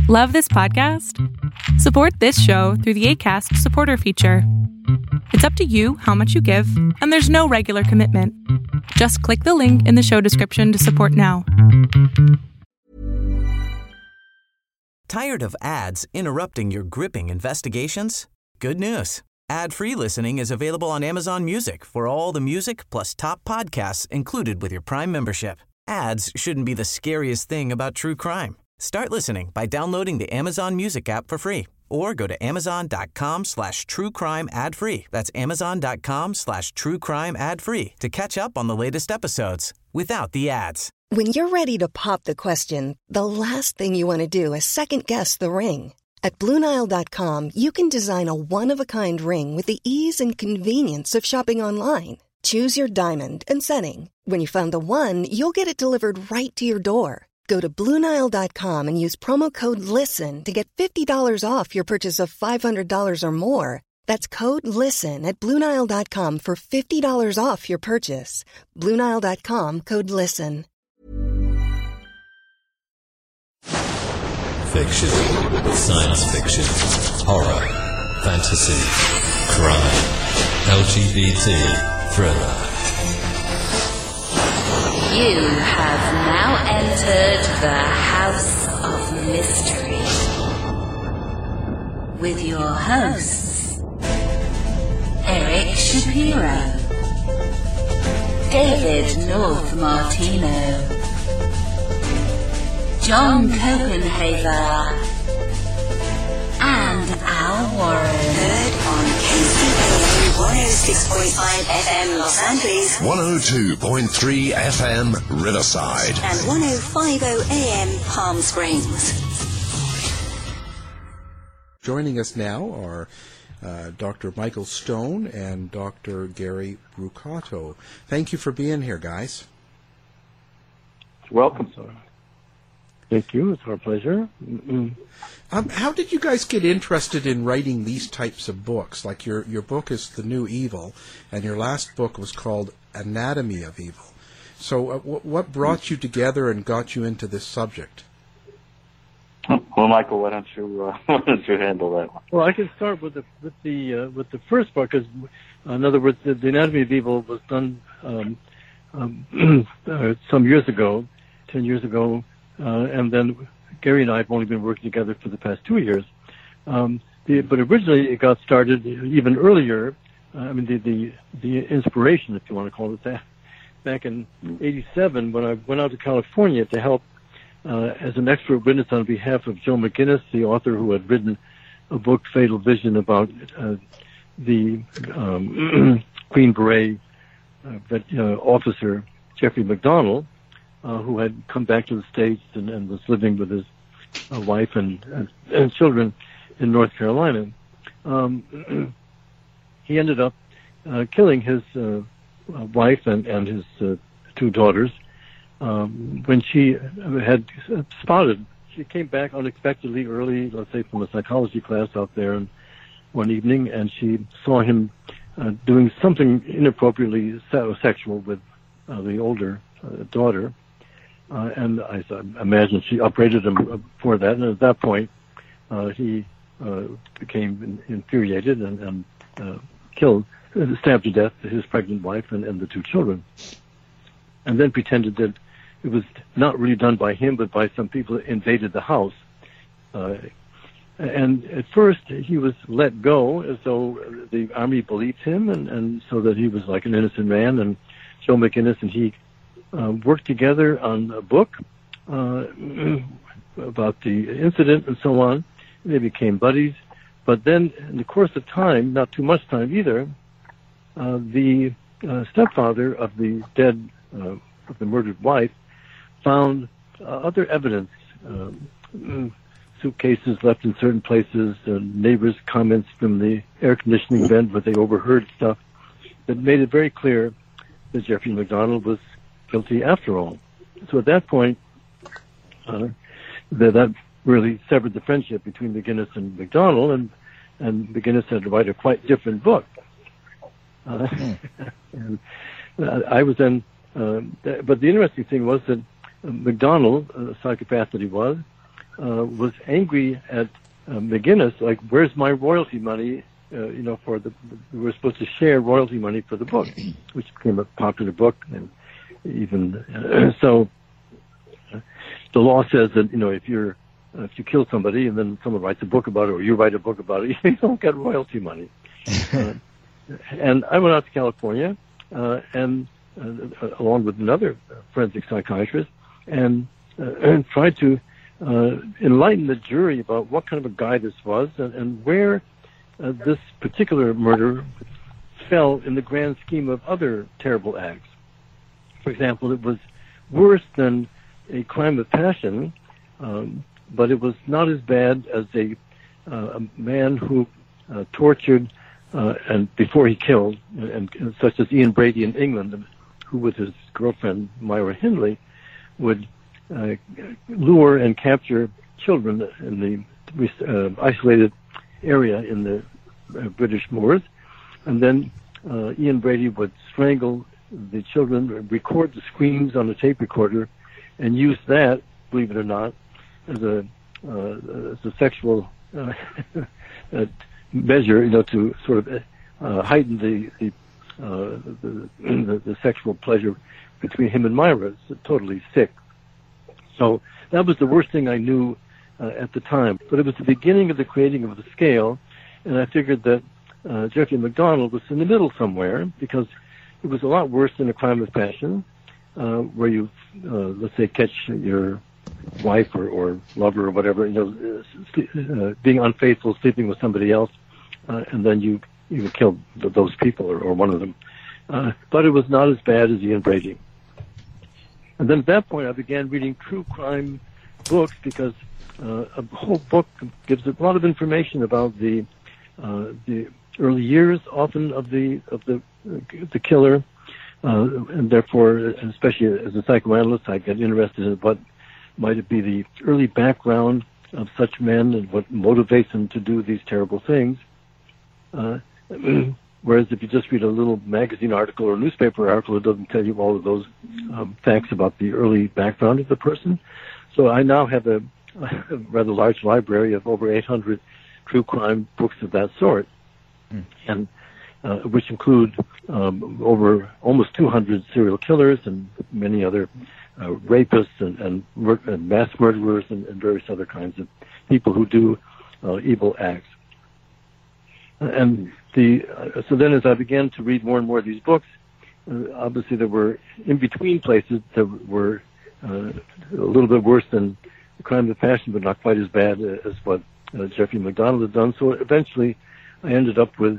Love this podcast? Support this show through the Acast supporter feature. It's up to you how much you give, and there's no regular commitment. Just click the link in the show description to support now. Tired of ads interrupting your gripping investigations? Good news. Ad-free listening is available on Amazon Music for all the music plus top podcasts included with your Prime membership. Ads shouldn't be the scariest thing about true crime. Start listening by downloading the Amazon Music app for free or go to amazon.com/truecrime ad-free. That's amazon.com/truecrime ad-free to catch up on the latest episodes without the ads. When you're ready to pop the question, the last thing you want to do is second-guess the ring. At BlueNile.com, you can design a one-of-a-kind ring with the ease and convenience of shopping online. Choose your diamond and setting. When you find the one, you'll get it delivered right to your door. Go to BlueNile.com and use promo code LISTEN to get $50 off your purchase of $500 or more. That's code LISTEN at BlueNile.com for $50 off your purchase. BlueNile.com, code LISTEN. Fiction, science fiction, horror, fantasy, crime, LGBT, thriller. You have now entered the House of Mystery with your hosts, Eric Shapiro, David North Martino, John Copenhaver, and Al Warren. Heard on KCAA 106.5 FM Los Angeles, 102.3 FM Riverside, and 105.0 AM Palm Springs. Joining us now are Dr. Michael Stone and Dr. Gary Brucato. Thank you for being here, guys. Welcome, sir. Thank you. It's our pleasure. How did you guys get interested in writing these types of books? Like your book is The New Evil, and your last book was called Anatomy of Evil. So what brought you together and got you into this subject? Well, Michael, why don't you handle that one? Well, I can start with the first part, because, in other words, the Anatomy of Evil was done some years ago, 10 years ago. And then Gary and I have only been working together for the past 2 years. But originally it got started even earlier. The inspiration, if you want to call it that, back in '87 when I went out to California to help as an expert witness on behalf of Joe McGinnis, the author who had written a book, Fatal Vision, about the Green Beret officer Jeffrey McDonald, who had come back to the States and was living with his wife and children in North Carolina. He ended up killing his wife and his two daughters when she had spotted. She came back unexpectedly early, let's say from a psychology class out there, and one evening, and she saw him doing something inappropriately sexual with the older daughter. And I imagine she upbraided him for that. And at that point, he became infuriated and stabbed to death his pregnant wife and the two children. And then pretended that it was not really done by him, but by some people that invaded the house. And at first, he was let go as though the army believed him, and so that he was like an innocent man. And Joe McGinnis and he worked together on a book about the incident and so on. They became buddies. But then, in the course of time, not too much time either, the stepfather of the dead, of the murdered wife, found other evidence, suitcases left in certain places, neighbors' comments from the air conditioning vent where they overheard stuff that made it very clear that Jeffrey McDonald was guilty after all. So at that point, that really severed the friendship between McGinnis and McDonald, and McGinnis had to write a quite different book. And I was then, but the interesting thing was that McDonald, a psychopath that he was, was angry at McGinnis, like, where's my royalty money? For we're supposed to share royalty money for the book, which became a popular book, and even so, the law says that if you kill somebody and then someone writes a book about it, or you write a book about it, you don't get royalty money. And I went out to California, and along with another forensic psychiatrist, and tried to enlighten the jury about what kind of a guy this was and where this particular murder fell in the grand scheme of other terrible acts. For example, it was worse than a crime of passion, but it was not as bad as a man who tortured and before he killed, and such as Ian Brady in England, who with his girlfriend Myra Hindley would lure and capture children in the isolated area in the British Moors, and then Ian Brady would strangle the children, record the screams on a tape recorder, and use that, believe it or not, as a sexual measure, to sort of heighten the sexual pleasure between him and Myra. It's totally sick. So that was the worst thing I knew at the time. But it was the beginning of the creating of the scale, and I figured that Jeffrey MacDonald was in the middle somewhere, because it was a lot worse than a crime of passion, where you, let's say, catch your wife or lover or whatever, being unfaithful, sleeping with somebody else, and then you kill those people or one of them. But it was not as bad as Ian Brady. And then at that point, I began reading true crime books, because a whole book gives a lot of information about the early years, often of the killer, and therefore, especially as a psychoanalyst, I get interested in what might it be the early background of such men and what motivates them to do these terrible things. Whereas if you just read a little magazine article or newspaper article, it doesn't tell you all of those facts about the early background of the person. So I now have a rather large library of over 800 true crime books of that sort, and which include over almost 200 serial killers and many other rapists and mass murderers and various other kinds of people who do evil acts. And so then as I began to read more and more of these books, obviously there were in-between places that were a little bit worse than the crime of passion, but not quite as bad as what Jeffrey MacDonald had done. So eventually I ended up with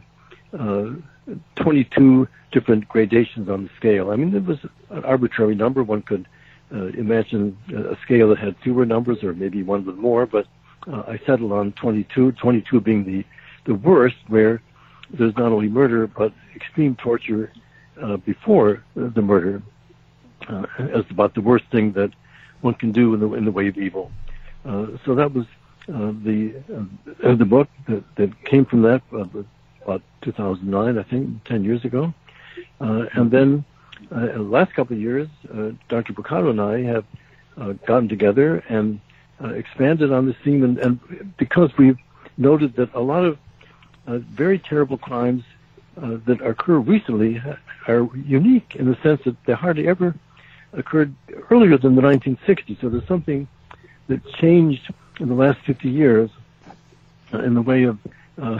22 different gradations on the scale. I mean, it was an arbitrary number. One could imagine a scale that had fewer numbers, or maybe one with more, but I settled on 22 being the worst, where there's not only murder, but extreme torture before the murder, as about the worst thing that one can do in the way of evil. So that was the book that came from that, about 2009, I think, 10 years ago. And then the last couple of years, Dr. Brocato and I have gotten together and expanded on this theme, and because we've noted that a lot of very terrible crimes that occur recently are unique in the sense that they hardly ever occurred earlier than the 1960s. So there's something that changed in the last 50 years in the way of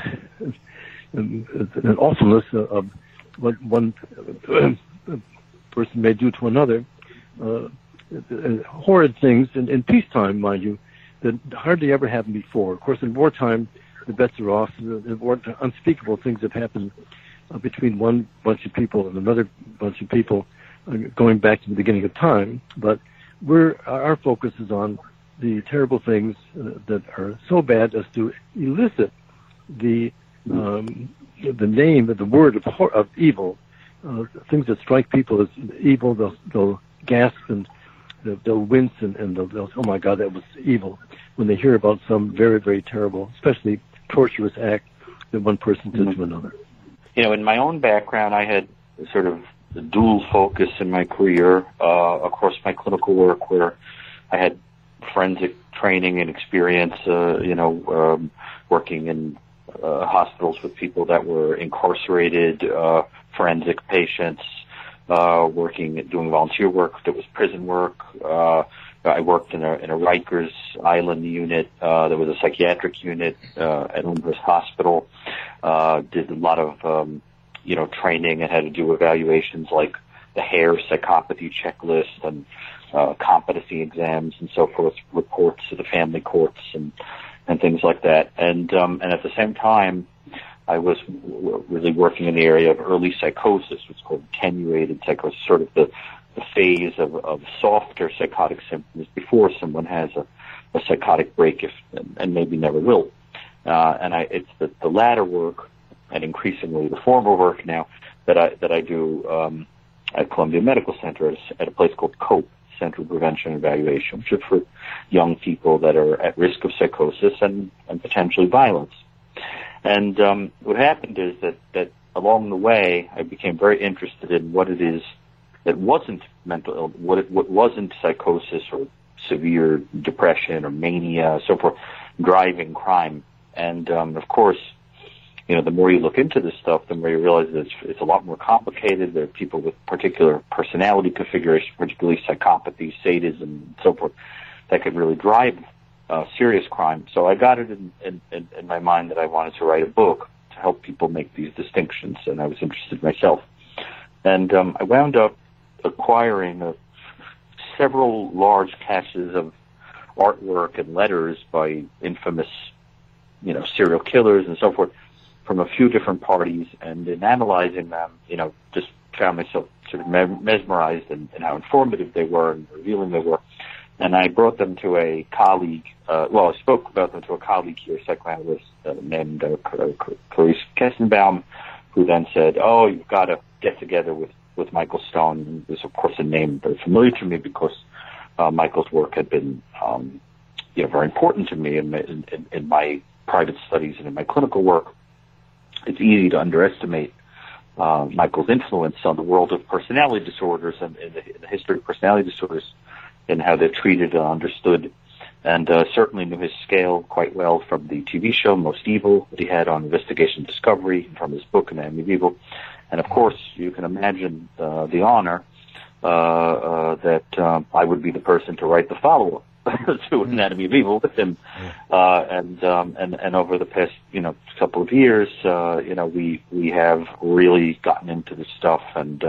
an awfulness of what one person may do to another. Horrid things in peacetime, mind you, that hardly ever happened before. Of course, in wartime, the bets are off. Unspeakable things have happened between one bunch of people and another bunch of people going back to the beginning of time. But our focus is on the terrible things that are so bad as to elicit the name, the word of evil. Things that strike people as evil, they'll gasp and they'll wince and they'll oh my God, that was evil, when they hear about some very, very terrible, especially torturous act that one person did to another. In my own background, I had sort of the dual focus in my career. Of course, my clinical work, where I had forensic training and experience, working in hospitals with people that were incarcerated, forensic patients, doing volunteer work that was prison work. I worked in a Rikers Island unit. There was a psychiatric unit at Elmhurst Hospital. Did a lot of training and had to do evaluations like the Hare psychopathy checklist and competency exams and so forth, reports to the family courts and things like that. And at the same time, I was really working in the area of early psychosis, what's called attenuated psychosis, sort of the phase of softer psychotic symptoms before someone has a psychotic break, and maybe never will. It's the latter work, and increasingly the former work now that I do at Columbia Medical Center at a place called COPE, Center of Prevention and Evaluation, which is for young people that are at risk of psychosis and potentially violence. And what happened is that along the way, I became very interested in what it is that wasn't mental illness, what wasn't psychosis or severe depression or mania, so forth, driving crime. And of course, the more you look into this stuff, the more you realize that it's a lot more complicated. There are people with particular personality configuration, particularly psychopathy, sadism, and so forth, that could really drive serious crime. So I got it in my mind that I wanted to write a book to help people make these distinctions, and I was interested myself. And I wound up acquiring several large caches of artwork and letters by infamous, serial killers and so forth from a few different parties, and in analyzing them, just found myself sort of mesmerized in how informative they were and revealing they were. And I brought them to a colleague, I spoke about them to a colleague here, a psychoanalyst named Clarice Kestenbaum, who then said, "Oh, you've got to get together with Michael Stone." And it was, of course, a name very familiar to me because Michael's work had been, very important to me in my private studies and in my clinical work. It's easy to underestimate Michael's influence on the world of personality disorders and in the history of personality disorders and how they're treated and understood. And certainly knew his scale quite well from the TV show Most Evil that he had on Investigation Discovery, and from his book Anatomy of Evil. And of course, you can imagine the honor that I would be the person to write the follow-up to Anatomy of Evil with him. And over the past couple of years, we have really gotten into this stuff, and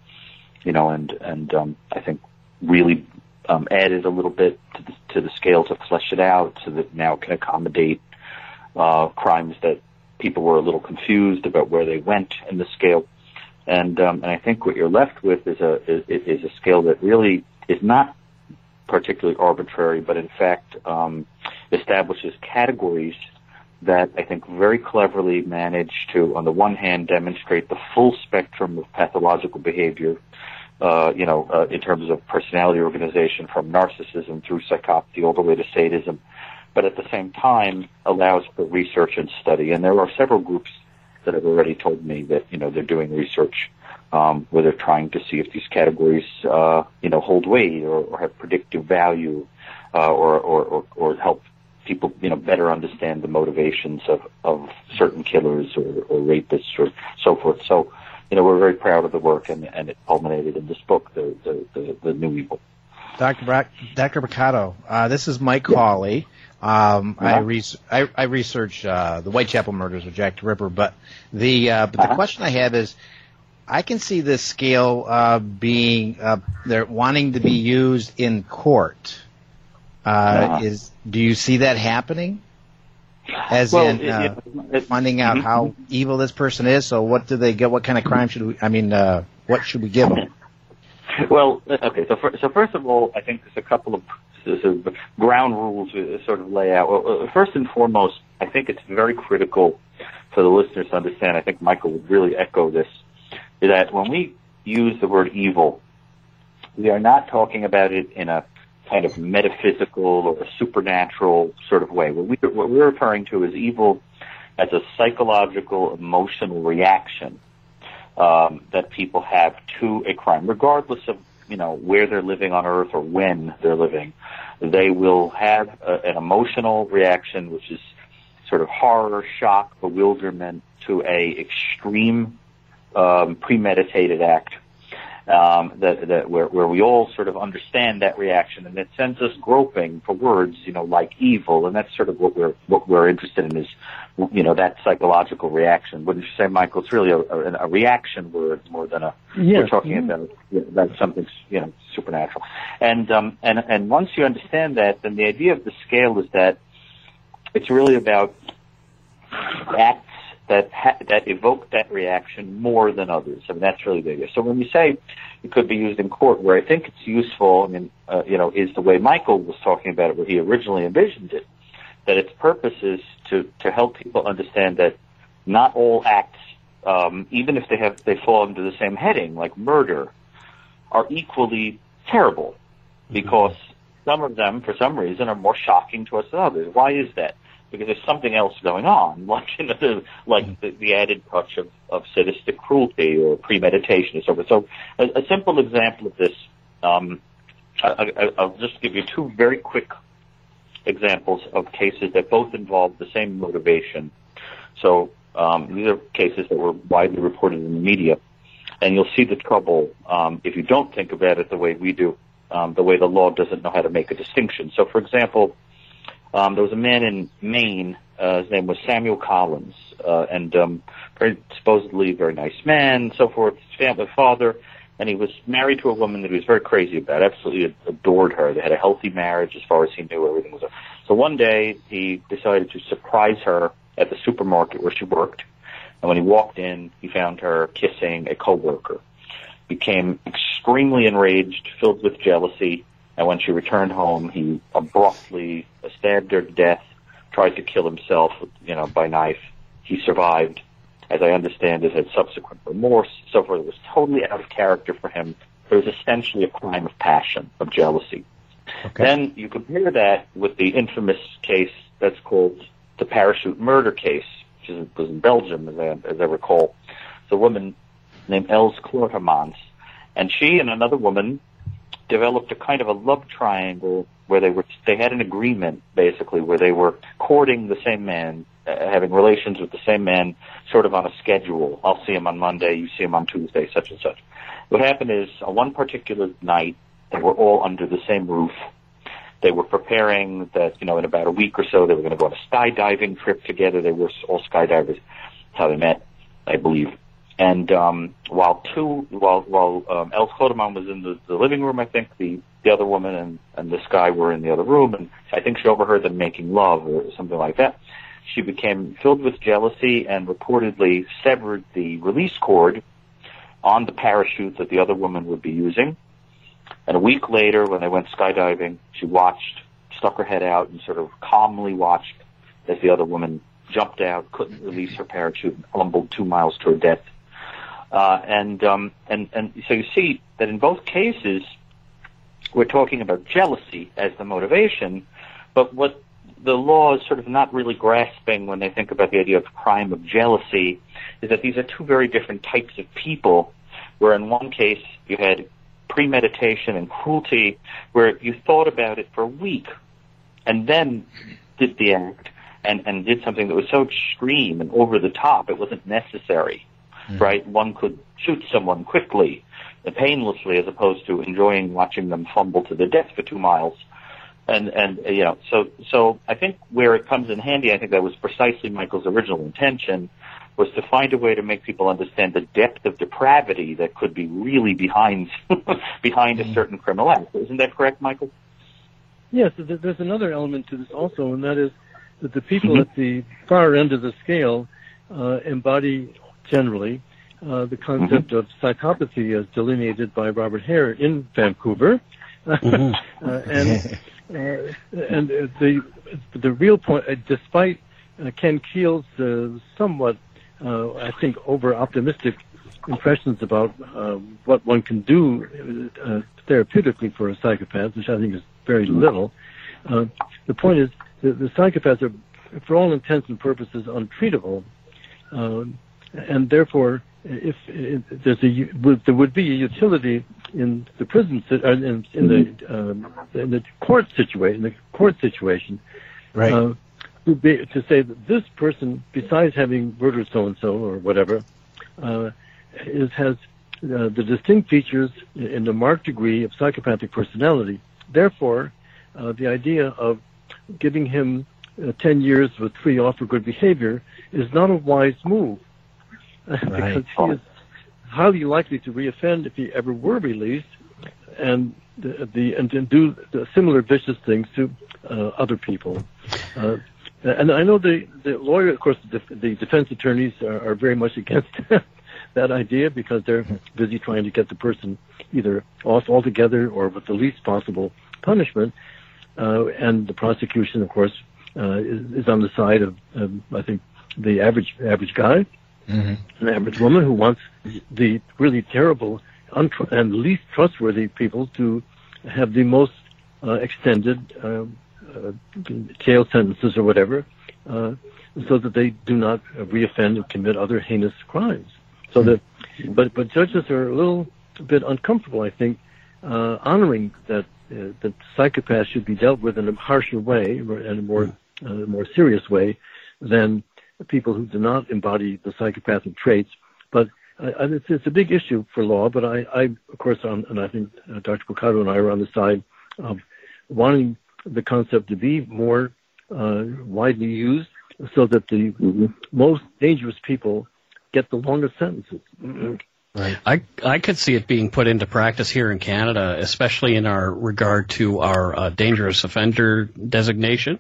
I think really added a little bit to the scale to flesh it out, so that now can accommodate crimes that people were a little confused about where they went in the scale. And I think what you're left with is a scale that really is not particularly arbitrary, but in fact establishes categories that I think very cleverly manage to, on the one hand, demonstrate the full spectrum of pathological behavior, in terms of personality organization, from narcissism through psychopathy all the way to sadism, but at the same time allows for research and study. And there are several groups that have already told me that, they're doing research where they're trying to see if these categories, hold weight or have predictive value, or help people, better understand the motivations of certain killers or rapists or so forth. So, we're very proud of the work, and it culminated in this book, The New Evil. Dr. Braccato, this is Mike Hawley. I research the Whitechapel murders with Jack the Ripper, but the question I have is, I can see this scale being they're wanting to be used in court. Do you see that happening? As finding out how evil this person is. So what do they get? What kind of crime should we? What should we give them? Well, okay. So first of all, I think there's a couple of ground rules we sort of lay out. Well, first and foremost, I think it's very critical for the listeners to understand. I think Michael would really echo this, that when we use the word evil, we are not talking about it in a kind of metaphysical or a supernatural sort of way. What we're referring to is evil as a psychological, emotional reaction that people have to a crime, regardless of where they're living on Earth or when they're living, they will have an emotional reaction, which is sort of horror, shock, bewilderment to a extreme premeditated act. Where we all sort of understand that reaction, and it sends us groping for words, like evil, and that's sort of what we're interested in is, that psychological reaction. Wouldn't you say, Michael? It's really a reaction word more than we're talking about something, supernatural. And once you understand that, then the idea of the scale is that it's really about acts that evoke that reaction more than others. I mean, that's really the idea. So when you say it could be used in court, where I think it's useful, is the way Michael was talking about it, where he originally envisioned it, that its purpose is to help people understand that not all acts, even if they fall under the same heading, like murder, are equally terrible, because some of them, for some reason, are more shocking to us than others. Why is that? Because there's something else going on, like the added touch of sadistic cruelty or premeditation and so forth. So a simple example of this, I'll just give you two very quick examples of cases that both involve the same motivation. So these are cases that were widely reported in the media, and you'll see the trouble if you don't think about it the way we do, the way the law doesn't know how to make a distinction. So, for example, there was a man in Maine, his name was Samuel Collins, and supposedly very nice man, and so forth, his family father, and he was married to a woman that he was very crazy about, absolutely adored her. They had a healthy marriage as far as he knew, everything was. So one day he decided to surprise her at the supermarket where she worked, and when he walked in, he found her kissing a coworker. Became extremely enraged, filled with jealousy, and when she returned home, he abruptly stabbed her to death, tried to kill himself, by knife. He survived. As I understand it, had subsequent remorse, so forth. It was totally out of character for him. It was essentially a crime of passion, of jealousy. Okay. Then you compare that with the infamous case that's called the parachute murder case, which was in Belgium, as I recall. It's a woman named Els Klootermans, and she and another woman developed a kind of a love triangle where they had an agreement, basically, where they were courting the same man, having relations with the same man, sort of on a schedule. I'll see him on Monday, you see him on Tuesday, such and such. What happened is, on one particular night, they were all under the same roof. They were preparing that, in about a week or so, they were going to go on a skydiving trip together. They were all skydivers. That's how they met, I believe. And while Els Klooterman was in the living room, I think the other woman and this guy were in the other room, and I think she overheard them making love or something like that. She became filled with jealousy and reportedly severed the release cord on the parachute that the other woman would be using. And a week later, when they went skydiving, she stuck her head out and sort of calmly watched as the other woman jumped out, couldn't release her parachute, and fumbled 2 miles to her death. And so you see that in both cases, we're talking about jealousy as the motivation, but what the law is sort of not really grasping when they think about the idea of crime of jealousy is that these are two very different types of people, where in one case you had premeditation and cruelty, where you thought about it for a week and then did the act and did something that was so extreme and over the top it wasn't necessary. Right? One could shoot someone quickly and painlessly as opposed to enjoying watching them fumble to their death for 2 miles. So I think where it comes in handy, I think that was precisely Michael's original intention, was to find a way to make people understand the depth of depravity that could be really behind a certain criminal act. Isn't that correct, Michael? Yes, there's another element to this also, and that is that the people at the far end of the scale embody generally the concept of psychopathy as delineated by Robert Hare in Vancouver. And the real point, despite Ken Keel's somewhat, I think, over-optimistic impressions about what one can do therapeutically for a psychopath, which I think is very little, the point is that the psychopaths are, for all intents and purposes, untreatable. and therefore, if there would be a utility in the prison in the court situation, right? To say that this person, besides having murdered so and so or whatever, has the distinct features in the marked degree of psychopathic personality. Therefore, the idea of giving him 10 years with free off for good behavior is not a wise move, because he is highly likely to reoffend if he ever were released, and do similar vicious things to other people. And I know the lawyer, of course, the defense attorneys are very much against that idea, because they're busy trying to get the person either off altogether or with the least possible punishment. And the prosecution, of course, is on the side of I think, the average guy, an average woman who wants the really terrible and least trustworthy people to have the most extended jail sentences or whatever, so that they do not reoffend and commit other heinous crimes. So that, but judges are a little bit uncomfortable, I think, honoring that psychopaths should be dealt with in a harsher way and a more serious way than people who do not embody the psychopathic traits. But it's a big issue for law. But I of course, and I think Dr. Picado and I are on the side of wanting the concept to be more widely used, so that the most dangerous people get the longest sentences. Right. I could see it being put into practice here in Canada, especially in our regard to our dangerous offender designation.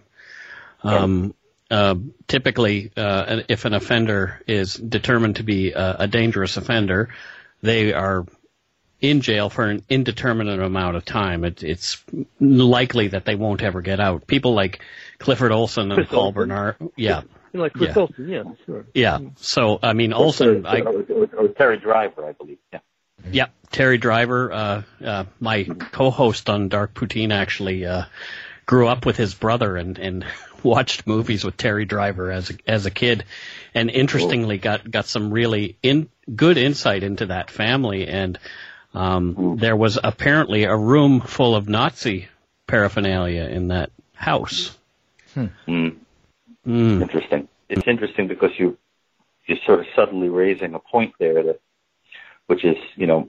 Typically, if an offender is determined to be a dangerous offender, they are in jail for an indeterminate amount of time. It's likely that they won't ever get out. People like Clifford Olson and Paul Bernard, like Chris Olson, yeah, sure. Yeah. So I mean, Olson, or Terry Driver, I believe. Yeah. Yeah, Terry Driver, my co-host on Dark Poutine, actually grew up with his brother and watched movies with Terry Driver as a kid, and interestingly got some really good insight into that family. And there was apparently a room full of Nazi paraphernalia in that house. Interesting. It's interesting because you're sort of subtly raising a point there, which is,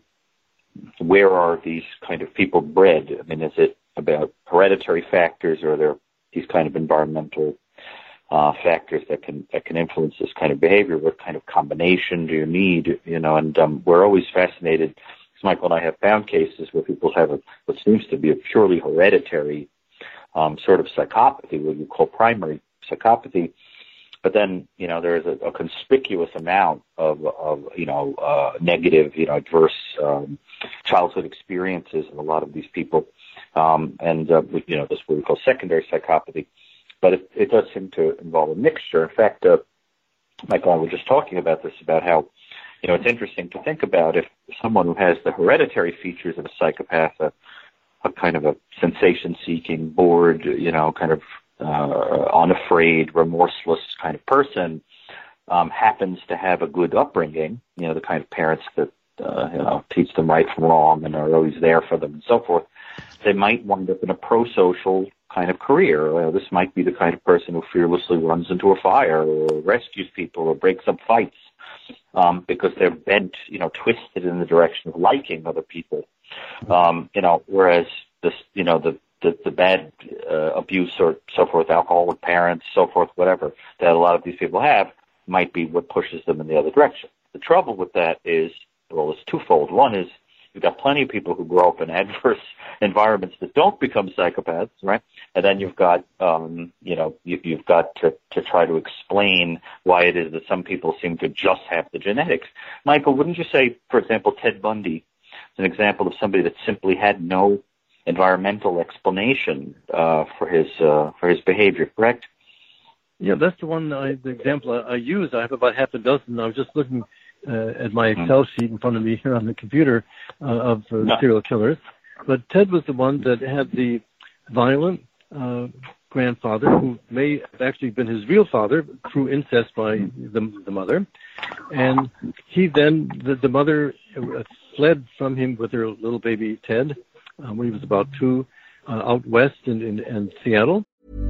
where are these kind of people bred? I mean, is it about hereditary factors, or are there these kind of environmental factors that can influence this kind of behavior? What kind of combination do you need? And we're always fascinated, because Michael and I have found cases where people have what seems to be a purely hereditary sort of psychopathy, what you call primary psychopathy, but then there is a conspicuous amount of negative, adverse childhood experiences in a lot of these people, and this is what we call secondary psychopathy. But it does seem to involve a mixture. In fact, Michael and I were just talking about this, about how it's interesting to think about if someone who has the hereditary features of a psychopath, a kind of a sensation-seeking, bored, kind of unafraid, remorseless kind of person, happens to have a good upbringing, the kind of parents that, teach them right from wrong and are always there for them and so forth, they might wind up in a pro-social kind of career. This might be the kind of person who fearlessly runs into a fire or rescues people or breaks up fights, because they're bent, twisted in the direction of liking other people. Whereas this, the bad abuse or so forth, alcoholic parents, so forth, whatever, that a lot of these people have, might be what pushes them in the other direction. The trouble with that is, well, it's twofold. One is you've got plenty of people who grow up in adverse environments that don't become psychopaths, right? And then you've got, you've got to try to explain why it is that some people seem to just have the genetics. Michael, wouldn't you say, for example, Ted Bundy is an example of somebody that simply had no environmental explanation for his behavior, correct? Yeah, that's the example I use. I have about half a dozen. I was just looking at my Excel sheet in front of me here on the computer of serial killers. But Ted was the one that had the violent grandfather, who may have actually been his real father through incest by the mother. And he then, the mother fled from him with her little baby Ted when he was about 2, out west in Seattle.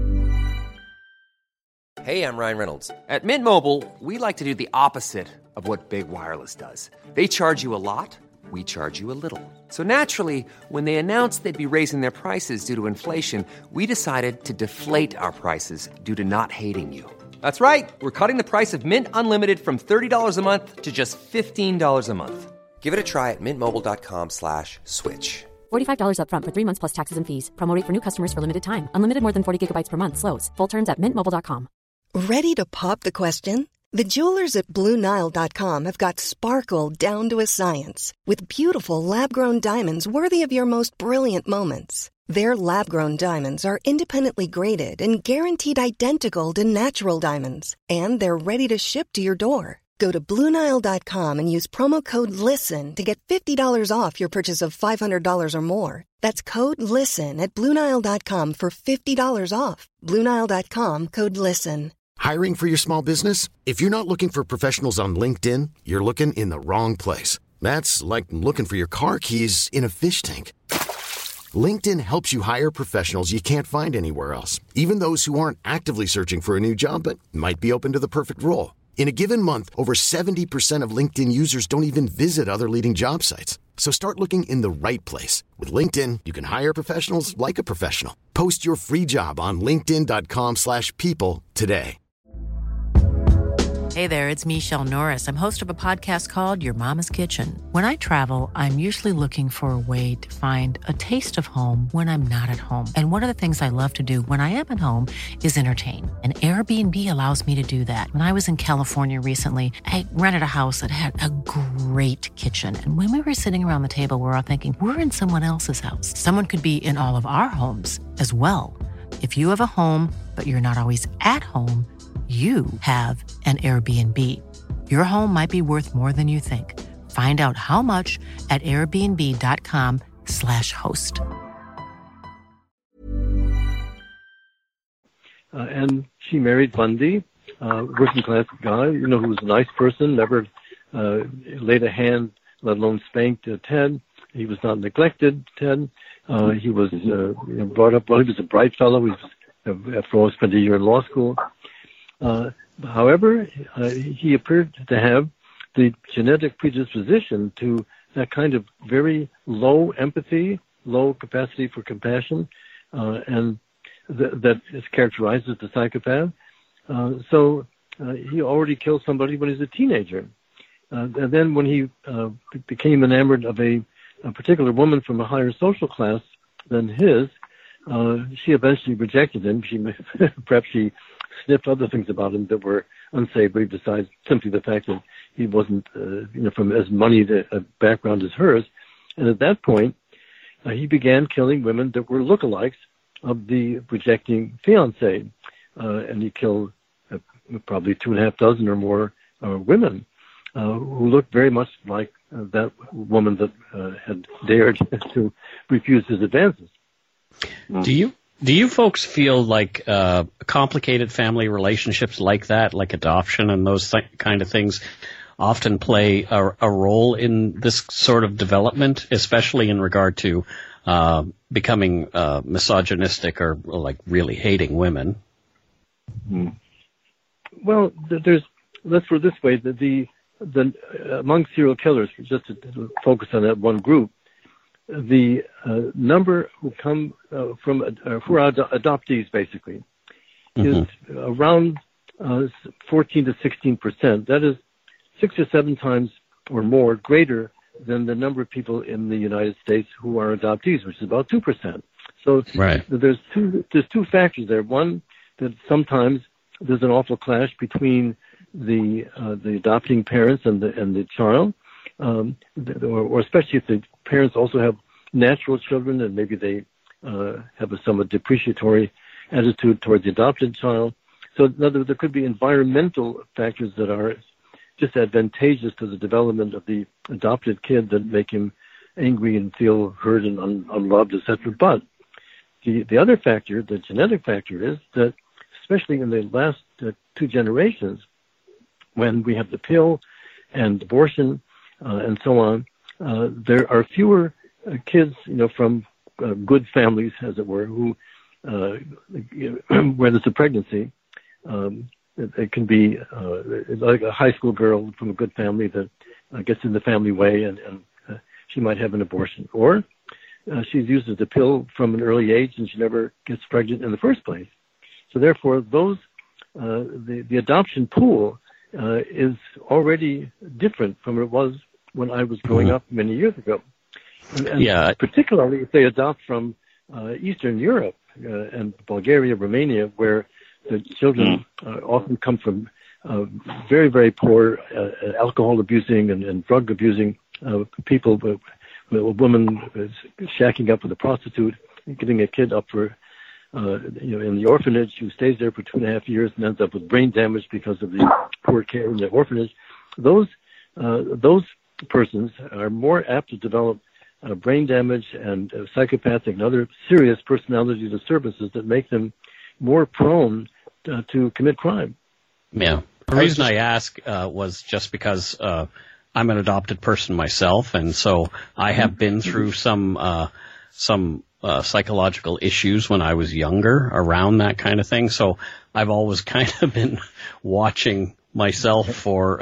Hey, I'm Ryan Reynolds. At Mint Mobile, we like to do the opposite of what Big Wireless does. They charge you a lot, we charge you a little. So naturally, when they announced they'd be raising their prices due to inflation, we decided to deflate our prices due to not hating you. That's right. We're cutting the price of Mint Unlimited from $30 a month to just $15 a month. Give it a try at mintmobile.com/switch. $45 up front for 3 months plus taxes and fees. Promo rate for new customers for limited time. Unlimited more than 40 gigabytes per month. Slows full terms at mintmobile.com. Ready to pop the question? The jewelers at BlueNile.com have got sparkle down to a science with beautiful lab-grown diamonds worthy of your most brilliant moments. Their lab-grown diamonds are independently graded and guaranteed identical to natural diamonds, and they're ready to ship to your door. Go to BlueNile.com and use promo code LISTEN to get $50 off your purchase of $500 or more. That's code LISTEN at BlueNile.com for $50 off. BlueNile.com, code LISTEN. Hiring for your small business? If you're not looking for professionals on LinkedIn, you're looking in the wrong place. That's like looking for your car keys in a fish tank. LinkedIn helps you hire professionals you can't find anywhere else, even those who aren't actively searching for a new job but might be open to the perfect role. In a given month, over 70% of LinkedIn users don't even visit other leading job sites. So start looking in the right place. With LinkedIn, you can hire professionals like a professional. Post your free job on linkedin.com/people today. Hey there, it's Michelle Norris. I'm host of a podcast called Your Mama's Kitchen. When I travel, I'm usually looking for a way to find a taste of home when I'm not at home. And one of the things I love to do when I am at home is entertain. And Airbnb allows me to do that. When I was in California recently, I rented a house that had a great kitchen. And when we were sitting around the table, we were all thinking, we're in someone else's house. Someone could be in all of our homes as well. If you have a home, but you're not always at home, you have an Airbnb. Your home might be worth more than you think. Find out how much at airbnb.com/host. And she married Bundy, working class guy, who was a nice person, never laid a hand, let alone spanked Ted. He was not neglected, Ted. He was brought up well. He was a bright fellow. He was, after all, spent a year in law school. However, he appeared to have the genetic predisposition to that kind of very low empathy, low capacity for compassion, and that is characterized as the psychopath. So he already killed somebody when he was a teenager. And then when he became enamored of a particular woman from a higher social class than his, she eventually rejected him. Perhaps she sniffed other things about him that were unsavory besides simply the fact that he wasn't, from as moneyed a background as hers. And at that point, he began killing women that were lookalikes of the rejecting fiancée. And he killed probably 2.5 or more women who looked very much like that woman that had dared to refuse his advances. Do you folks feel like complicated family relationships like that, like adoption and those kind of things, often play a role in this sort of development, especially in regard to becoming misogynistic or like really hating women? Well, let's put it this way: the among serial killers, just to focus on that one group, the number who come from who are adoptees basically is around 14 to 16%. That is 6 or 7 times or more greater than the number of people in the United States who are adoptees, which is about 2%. So there's two factors there. One, that sometimes there's an awful clash between the adopting parents and the child, or especially if the parents also have natural children and maybe they have a somewhat depreciatory attitude towards the adopted child. So in other words, there could be environmental factors that are disadvantageous to the development of the adopted kid that make him angry and feel hurt and unloved, etc. But the other factor, the genetic factor, is that especially in the last 2 generations, when we have the pill and abortion and so on, there are fewer kids, from good families, as it were, who where there's a pregnancy. It can be like a high school girl from a good family that gets in the family way, and she might have an abortion, or she's used as a pill from an early age and she never gets pregnant in the first place. So therefore, those the adoption pool is already different from what it was when I was growing up many years ago. And particularly if they adopt from Eastern Europe and Bulgaria, Romania, where the children often come from very, very poor alcohol abusing and drug abusing people, a woman is shacking up with a prostitute, getting a kid up for, in the orphanage, who stays there for 2.5 years and ends up with brain damage because of the poor care in the orphanage. Those persons are more apt to develop brain damage and psychopathic and other serious personality disturbances that make them more prone to commit crime. Yeah. The reason I ask was just because I'm an adopted person myself, and so I have been through some psychological issues when I was younger around that kind of thing. So I've always kind of been watching myself for,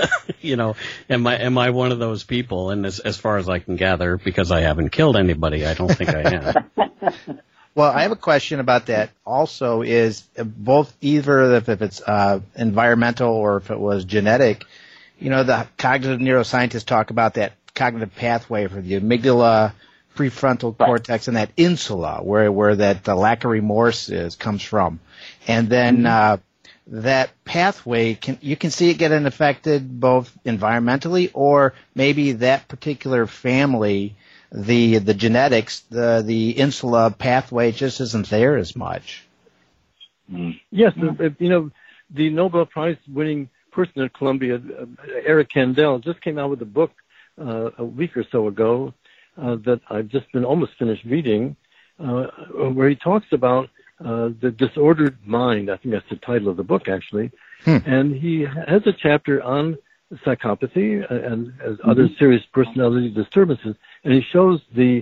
am I one of those people? And as far as I can gather, because I haven't killed anybody, I don't think I am. Well, I have a question about that also is both either if it's environmental or if it was genetic, the cognitive neuroscientists talk about that cognitive pathway for the amygdala, prefrontal cortex, and that insula where that the lack of remorse comes from. And then that pathway, you can see it getting affected both environmentally or maybe that particular family, the genetics, the insula pathway just isn't there as much. Yes, the Nobel Prize winning person at Columbia, Eric Kandel, just came out with a book a week or so ago that I've just been almost finished reading, where he talks about the disordered mind. I think that's the title of the book, actually. And he has a chapter on psychopathy and other serious personality disturbances, and he shows the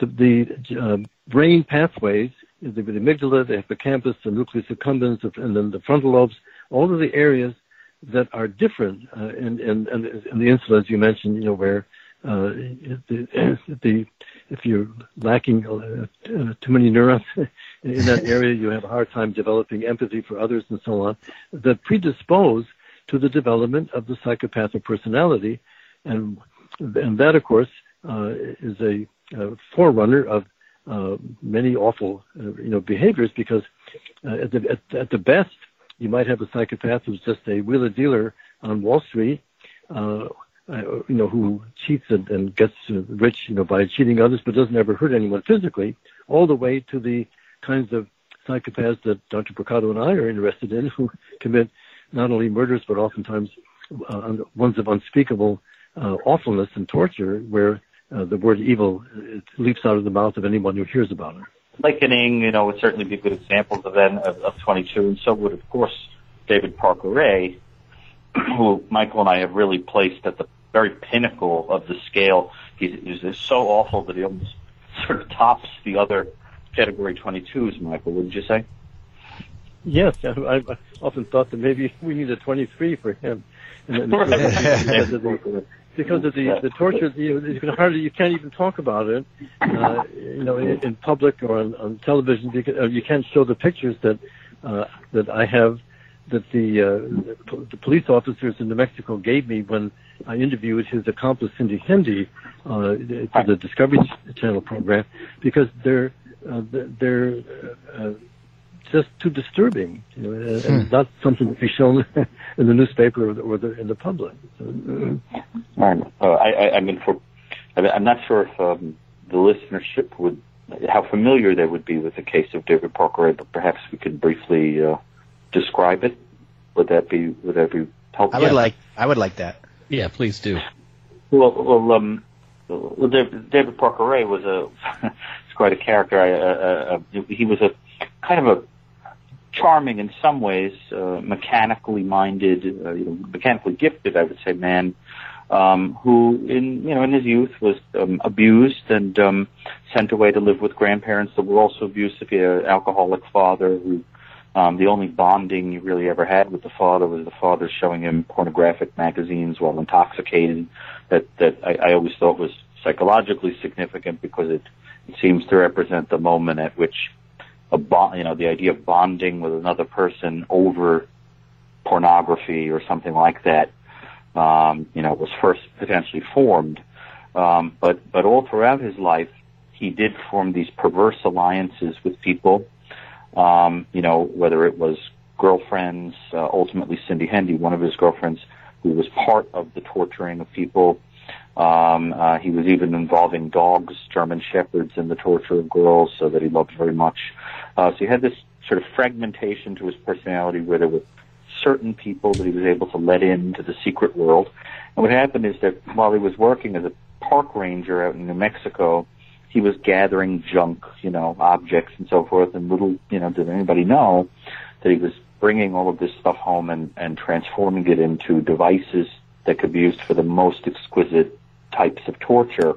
brain pathways, the amygdala, the hippocampus, the nucleus accumbens, and then the frontal lobes, all of the areas that are different in the insula, as you mentioned, where if you're lacking too many neurons in that area, you have a hard time developing empathy for others and so on, that predispose to the development of the psychopathic personality. And that, of course, is a forerunner of many awful behaviors, because at the best, you might have a psychopath who's just a wheeler dealer on Wall Street, who cheats and gets rich, by cheating others, but doesn't ever hurt anyone physically, all the way to the kinds of psychopaths that Dr. Brocato and I are interested in, who commit not only murders, but oftentimes ones of unspeakable awfulness and torture, where the word evil leaps out of the mouth of anyone who hears about it. Likening, would certainly be good examples of 22, and so would, of course, David Parker Ray, who Michael and I have really placed at the very pinnacle of the scale. He's so awful that he almost sort of tops the other Category 22s, Michael, wouldn't you say? Yes, I've often thought that maybe we need a 23 for him. Because of the torture, you can't even talk about it, in public or on television. You can't show the pictures that I have, that the police officers in New Mexico gave me when I interviewed his accomplice Cindy Hendy for the Discovery Channel program, because they're just too disturbing, and not something to be shown in the newspaper or in the public. I'm not sure if the listenership how familiar they would be with the case of David Parker, but perhaps we could briefly describe it. Would that be helpful? I would like that. Yeah, please do. Well, David Parker Ray was it's quite a character. He was a kind of charming in some ways, mechanically minded, mechanically gifted, I would say, man, who in his youth was abused and sent away to live with grandparents that were also abusive. He had an alcoholic father who the only bonding he really ever had with the father was the father showing him pornographic magazines while intoxicated. That I always thought was psychologically significant because it seems to represent the moment at which the idea of bonding with another person over pornography or something like that, was first potentially formed. But all throughout his life, he did form these perverse alliances with people, whether it was girlfriends, ultimately Cindy Hendy, one of his girlfriends, who was part of the torturing of people. He was even involving dogs, German shepherds, in the torture of girls, so that he loved very much. So he had this sort of fragmentation to his personality where there were certain people that he was able to let into the secret world. And what happened is that while he was working as a park ranger out in New Mexico, he was gathering junk, objects and so forth, and little, did anybody know that he was bringing all of this stuff home and transforming it into devices that could be used for the most exquisite types of torture.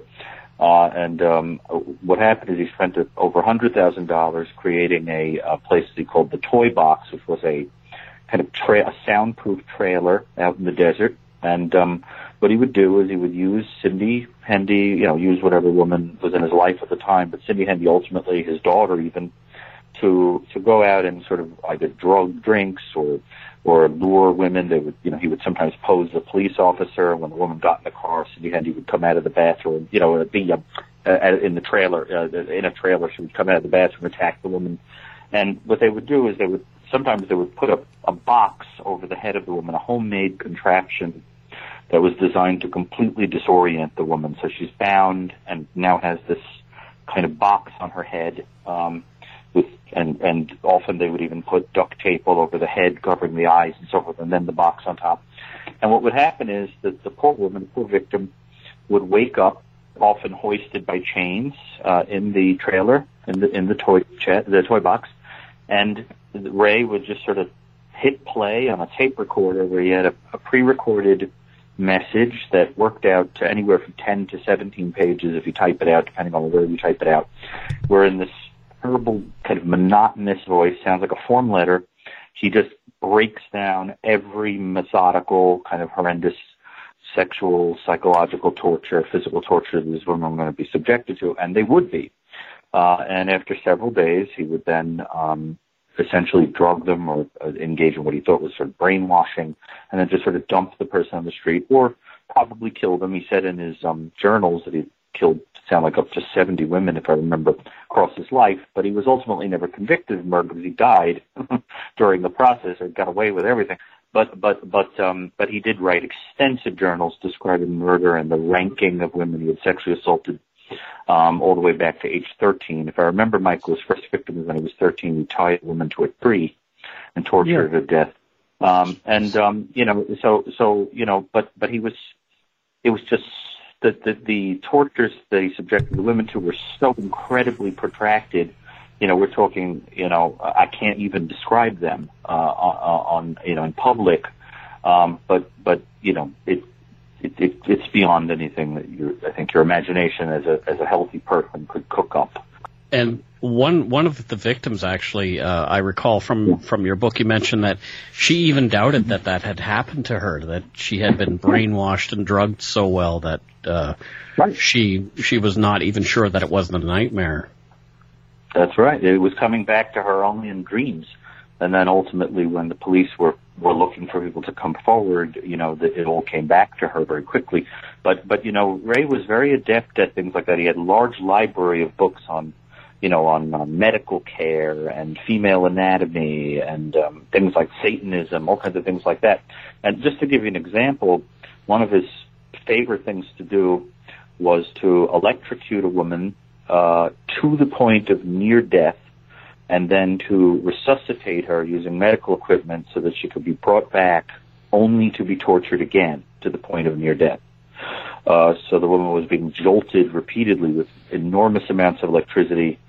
What happened is he spent over $100,000 creating a place that he called the Toy Box, which was a kind of a soundproof trailer out in the desert. And what he would do is he would use Cindy Hendy, use whatever woman was in his life at the time, but Cindy Hendy, ultimately his daughter even, to go out and sort of either drug drinks or lure women. They would, he would sometimes pose as a police officer. When the woman got in the car, Cindy Hendy would come out of the bathroom, in the trailer, in a trailer. She would come out of the bathroom, attack the woman. And what they would do is sometimes they would put a box over the head of the woman, a homemade contraption that was designed to completely disorient the woman. So she's bound and now has this kind of box on her head, and often they would even put duct tape all over the head, covering the eyes and so forth, and then the box on top. And what would happen is that the poor woman, the poor victim, would wake up, often hoisted by chains, in the trailer, in the toy box, and Ray would just sort of hit play on a tape recorder where he had a pre-recorded message that worked out to anywhere from 10 to 17 pages if you type it out, depending on where you type it out, where in this terrible kind of monotonous voice, sounds like a form letter, he just breaks down every methodical kind of horrendous sexual, psychological torture, physical torture that these women were going to be subjected to, and they would be. And after several days, he would then essentially drug them or engage in what he thought was sort of brainwashing, and then just sort of dump the person on the street or probably kill them. He said in his journals that he killed, sound like up to 70 women, if I remember, across his life, but he was ultimately never convicted of murder because he died during the process or got away with everything. But he did write extensive journals describing murder and the ranking of women he had sexually assaulted, all the way back to age 13. If I remember, Michael's first victim was when he was 13. He tied a woman to a tree and tortured her to death. But he was, it was just that the tortures that he subjected the women to were so incredibly protracted. We're talking, I can't even describe them, in public. But it's beyond anything that I think your imagination as a healthy person could cook up. And one of the victims, actually, I recall from your book, you mentioned that she even doubted that had happened to her, that she had been brainwashed and drugged so well that she was not even sure that it wasn't a nightmare. That's right. It was coming back to her only in dreams. And then ultimately, when the police were looking for people to come forward, it all came back to her very quickly. But Ray was very adept at things like that. He had a large library of books on medical care and female anatomy and things like Satanism, all kinds of things like that. And just to give you an example, one of his favorite things to do was to electrocute a woman to the point of near death, and then to resuscitate her using medical equipment so that she could be brought back only to be tortured again to the point of near death. So the woman was being jolted repeatedly with enormous amounts of electricity,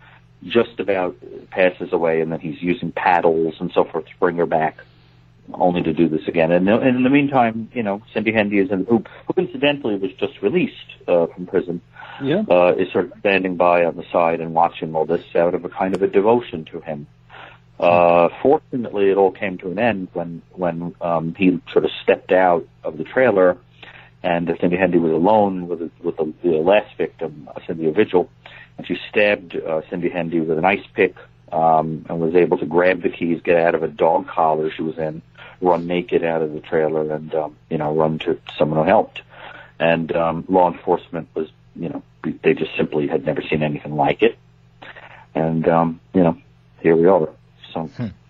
just about passes away, and then he's using paddles and so forth to bring her back, only to do this again. And in the meantime, Cindy Hendy is who incidentally was just released from prison. Yeah. Is sort of standing by on the side and watching all this out of a kind of a devotion to him. Fortunately, it all came to an end when he sort of stepped out of the trailer, and Cindy Hendy was alone with the last victim, Cynthia Vigil, and she stabbed Cindy Hendy with an ice pick, and was able to grab the keys, get out of a dog collar she was in, run naked out of the trailer, and run to someone who helped. And law enforcement was, they just simply had never seen anything like it. And here we are. So,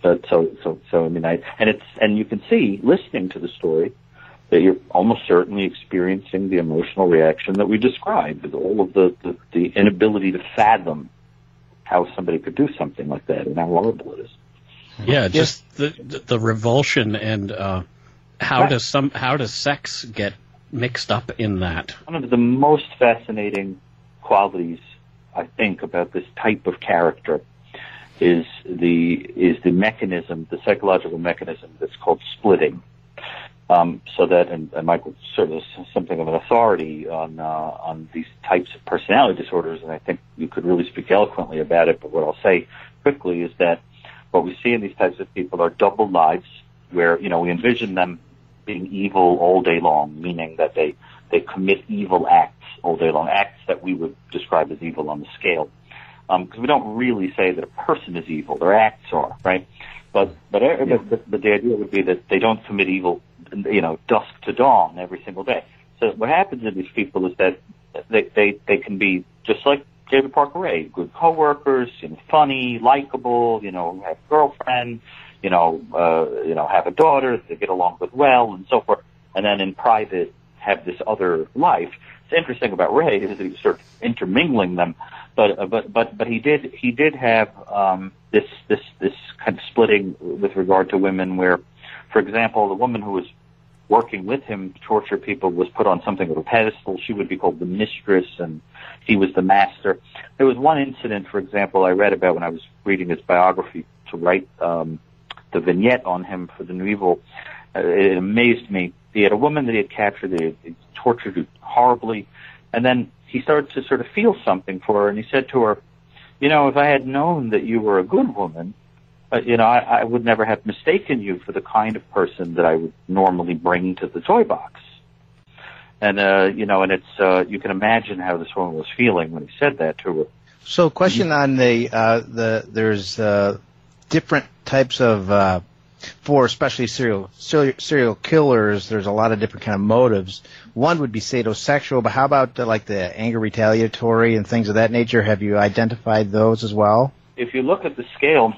I mean, and you can see, listening to the story, that you're almost certainly experiencing the emotional reaction that we described, with all of the inability to fathom how somebody could do something like that and how horrible it is. Yeah, just the revulsion and how does sex get mixed up in that? One of the most fascinating qualities, I think, about this type of character is the mechanism, the psychological mechanism that's called splitting. So that, and Michael sort of something of an authority on these types of personality disorders, and I think you could really speak eloquently about it. But what I'll say quickly is that what we see in these types of people are double lives, where we envision them being evil all day long, meaning that they commit evil acts all day long, acts that we would describe as evil on the scale. Because we don't really say that a person is evil; their acts are, right? But the idea would be that they don't commit evil, dusk to dawn every single day. So what happens in these people is that they can be just like David Parker Ray, good coworkers, funny, likable, have a girlfriend, have a daughter they get along with well, and so forth. And then in private have this other life. It's interesting about Ray is that he was sort of intermingling them, but he did have this kind of splitting with regard to women, where, for example, the woman who was working with him to torture people was put on something of a pedestal. She would be called the mistress, and he was the master. There was one incident, for example, I read about when I was reading his biography to write the vignette on him for The New Evil. It amazed me. He had a woman that he had captured, that he tortured her horribly, and then he started to sort of feel something for her, and he said to her, if I had known that you were a good woman, I would never have mistaken you for the kind of person that I would normally bring to the toy box. And, and it's, you can imagine how this woman was feeling when he said that to her. So question on there's different types of, for especially serial killers, there's a lot of different kind of motives. One would be sadosexual, but how about like the anger retaliatory and things of that nature? Have you identified those as well? If you look at the scale,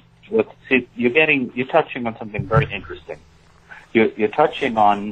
you're touching on something very interesting. You're touching on,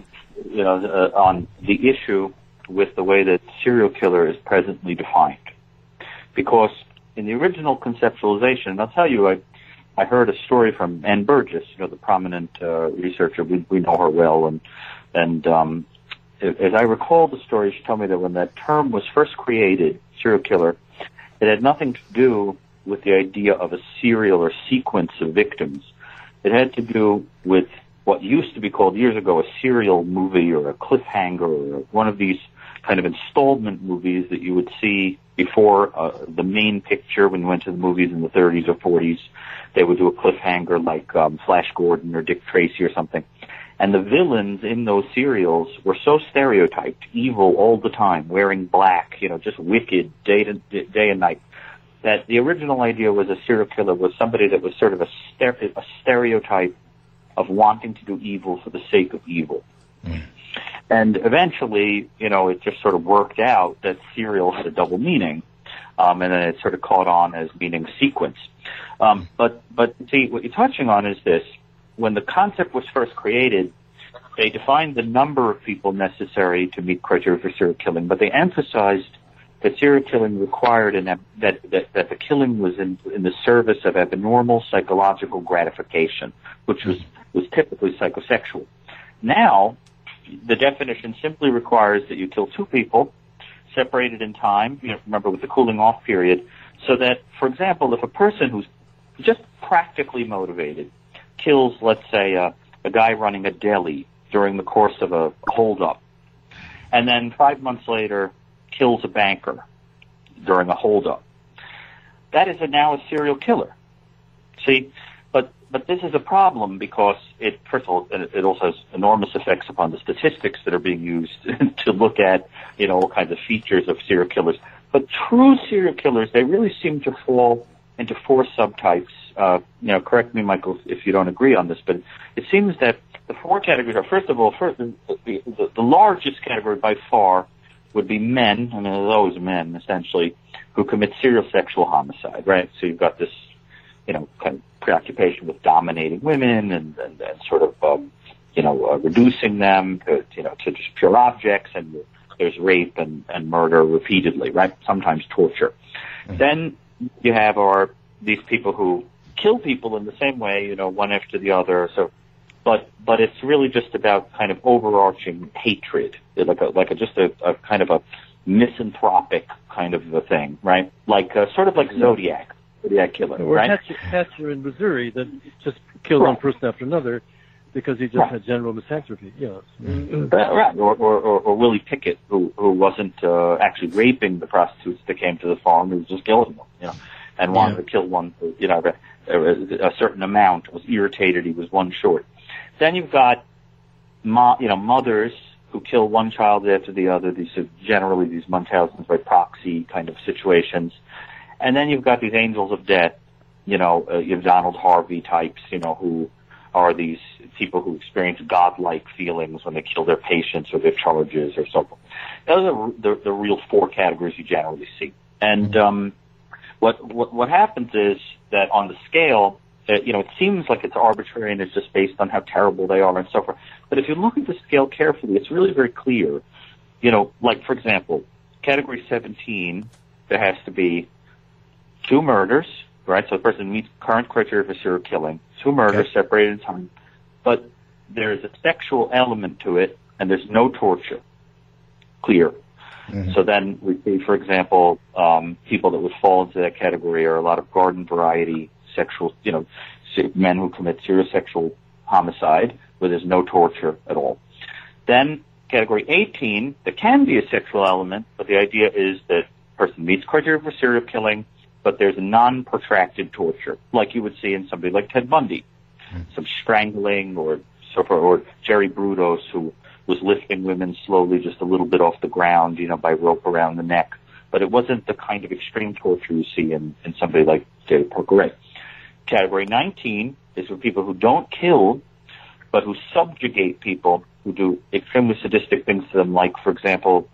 on the issue with the way that serial killer is presently defined. Because in the original conceptualization, and I'll tell you, I heard a story from Ann Burgess, the prominent researcher. We know her well, and as I recall the story, she told me that when that term was first created, serial killer, it had nothing to do with the idea of a serial or sequence of victims. It had to do with what used to be called years ago a serial movie or a cliffhanger or one of these kind of installment movies that you would see before the main picture when you went to the movies in the 30s or 40s. They would do a cliffhanger like Flash Gordon or Dick Tracy or something. And the villains in those serials were so stereotyped, evil all the time, wearing black, just wicked day and night, that the original idea was a serial killer was somebody that was sort of a stereotype of wanting to do evil for the sake of evil. Mm. And eventually, it just sort of worked out that serial had a double meaning, and then it sort of caught on as meaning sequence. But see, what you're touching on is this. When the concept was first created, they defined the number of people necessary to meet criteria for serial killing, but they emphasized that serial killing required that the killing was in the service of abnormal psychological gratification, which was typically psychosexual. Now, the definition simply requires that you kill two people, separated in time, remember with the cooling off period, So that, for example, if a person who's just practically motivated kills, let's say, a guy running a deli during the course of a holdup, and then 5 months later kills a banker during a holdup, that is now a serial killer. See, but this is a problem because first of all, it also has enormous effects upon the statistics that are being used to look at, all kinds of features of serial killers. But true serial killers, they really seem to fall into 4 subtypes. Correct me, Michael, if you don't agree on this, but it seems that the 4 categories are, first of all, the largest category by far would be men, and there's always men, essentially, who commit serial sexual homicide, right? So you've got this, kind of preoccupation with dominating women and sort of, reducing them to just pure objects, and there's rape and murder repeatedly, right? Sometimes torture. Mm-hmm. Then you have these people who kill people in the same way, one after the other. So, but it's really just about kind of overarching hatred, like a kind of a misanthropic kind of a thing, right? Sort of like Zodiac killer, right? Hatcher in Missouri that just killed one person after another because he just had general misanthropy. Yeah. Right. Or Willie Pickett, who wasn't actually raping the prostitutes that came to the farm, he was just killing them, and wanted to kill one, a certain amount, was irritated, he was one short. Then you've got, mothers who kill one child after the other. These are generally these Munchausen's by proxy kind of situations. And then you've got these angels of death, you have Donald Harvey types, who are these people who experience godlike feelings when they kill their patients or their charges or so forth. Those are the real 4 categories you generally see. And what happens is that on the scale, it seems like it's arbitrary and it's just based on how terrible they are and so forth. But if you look at the scale carefully, it's really very clear. For example, category 17, there has to be 2 murders, right? So the person meets current criteria for serial killing, 2 murders separated in time, but there's a sexual element to it, and there's no torture. Clear. Mm-hmm. So then we see, for example, people that would fall into that category are a lot of garden variety sexual, men who commit serious sexual homicide where there's no torture at all. Then category 18, there can be a sexual element, but the idea is that person meets criteria for serial killing, but there's a non-protracted torture, like you would see in somebody like Ted Bundy, some strangling or Jerry Brudos, who was lifting women slowly just a little bit off the ground, by rope around the neck. But it wasn't the kind of extreme torture you see in somebody like David Parker Ray. Category 19 is for people who don't kill, but who subjugate people, who do extremely sadistic things to them, like, for example,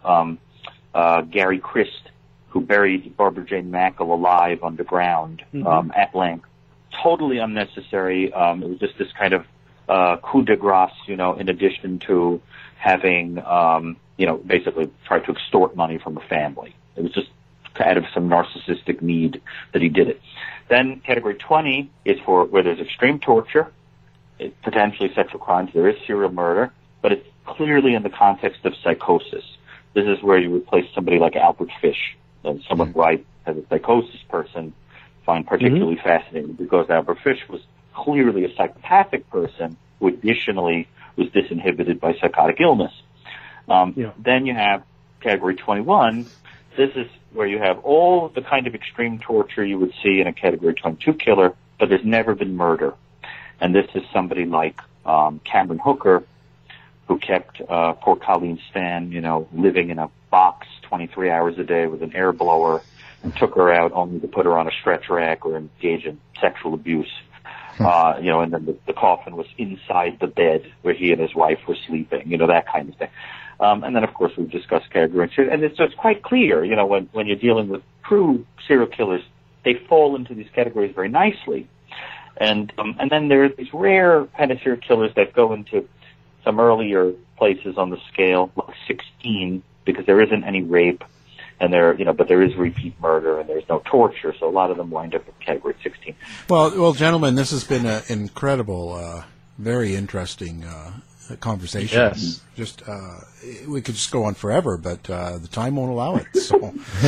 Gary Christ, who buried Barbara Jane Mackle alive underground at length. Totally unnecessary. It was just this kind of coup de grace, in addition to having, basically tried to extort money from a family. It was just out of some narcissistic need that he did it. Then category 20 is for where there's extreme torture, potentially sexual crimes, there is serial murder, but it's clearly in the context of psychosis. This is where you would place somebody like Albert Fish, someone who I, as a psychosis person, find particularly fascinating, because Albert Fish was clearly a psychopathic person who additionally was disinhibited by psychotic illness. Then you have category 21. This is where you have all of the kind of extreme torture you would see in a category 22 killer, but there's never been murder. And this is somebody like Cameron Hooker, who kept poor Colleen Stan, living in a box 23 hours a day with an air blower, and took her out only to put her on a stretch rack or engage in sexual abuse. And then the coffin was inside the bed where he and his wife were sleeping, that kind of thing. And then, of course, we've discussed category 2. And so it's quite clear, when you're dealing with true serial killers, they fall into these categories very nicely. And then there are these rare kind of serial killers that go into some earlier places on the scale, like 16, because there isn't any rape, and but there is repeat murder, and there's no torture, so a lot of them wind up in category 16. Well, gentlemen, this has been an incredible, very interesting conversation. Yes. We could just go on forever, but the time won't allow it. So,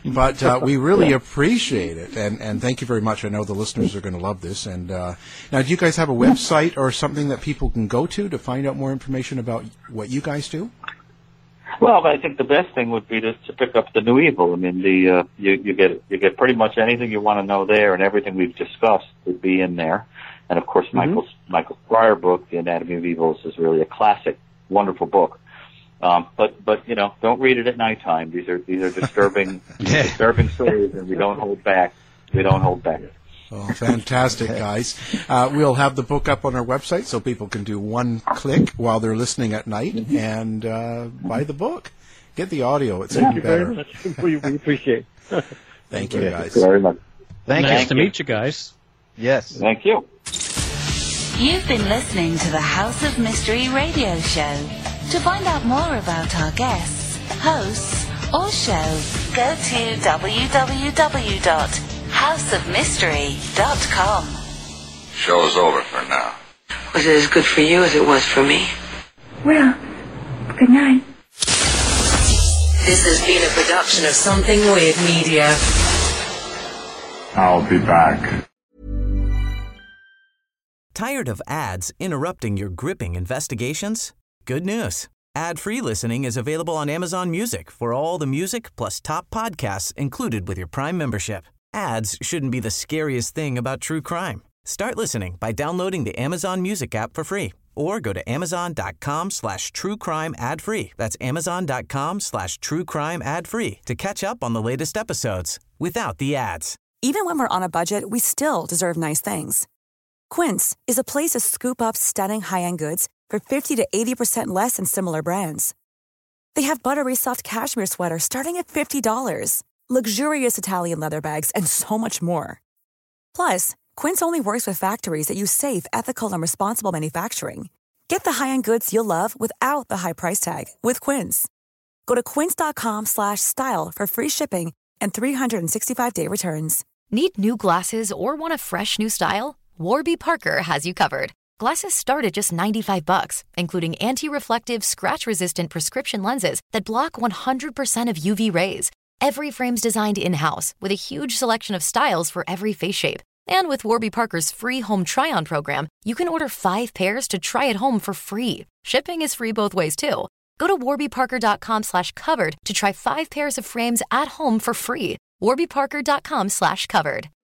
But we really appreciate it, and thank you very much. I know the listeners are going to love this. And now, do you guys have a website or something that people can go to find out more information about what you guys do? Well, I think the best thing would be to pick up The New Evil. I mean, you get pretty much anything you want to know there, and everything we've discussed would be in there. And of course, Michael's prior book, The Anatomy of Evil, is really a classic, wonderful book. But don't read it at nighttime. These are disturbing stories, and we don't hold back. Oh, fantastic, guys. We'll have the book up on our website so people can do one click while they're listening at night and buy the book. Get the audio. It's even better. Thank you very much. We appreciate it. Thank you, guys. Very much. Nice to meet you guys. Yes. Thank you. You've been listening to the House of Mystery radio show. To find out more about our guests, hosts, or show, go to www.houseofmystery.com. Show's over for now. Was it as good for you as it was for me? Well, good night. This has been a production of Something Weird Media. I'll be back. Tired of ads interrupting your gripping investigations? Good news. Ad-free listening is available on Amazon Music for all the music plus top podcasts included with your Prime membership. Ads shouldn't be the scariest thing about true crime. Start listening by downloading the Amazon Music app for free or go to amazon.com/truecrime ad-free. That's amazon.com/truecrime ad-free to catch up on the latest episodes without the ads. Even when we're on a budget, we still deserve nice things. Quince is a place to scoop up stunning high-end goods for 50 to 80% less than similar brands. They have buttery soft cashmere sweaters starting at $50, luxurious Italian leather bags, and so much more. Plus, Quince only works with factories that use safe, ethical, and responsible manufacturing. Get the high-end goods you'll love without the high price tag with Quince. Go to quince.com/style for free shipping and 365-day returns. Need new glasses or want a fresh new style? Warby Parker has you covered. Glasses start at just $95, including anti-reflective, scratch-resistant prescription lenses that block 100% of UV rays. Every frame's designed in-house with a huge selection of styles for every face shape. And with Warby Parker's free home try-on program, you can order 5 pairs to try at home for free. Shipping is free both ways, too. Go to warbyparker.com/covered to try 5 pairs of frames at home for free. warbyparker.com/covered.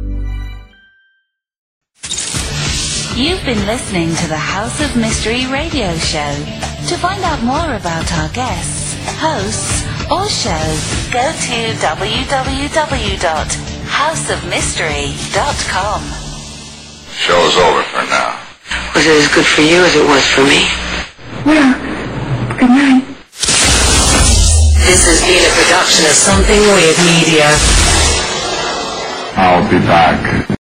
You've been listening to the House of Mystery radio show. To find out more about our guests, hosts, or show, go to www.houseofmystery.com. Show's over for now. Was it as good for you as it was for me? Well, good night. This has been a production of Something Weird Media. I'll be back.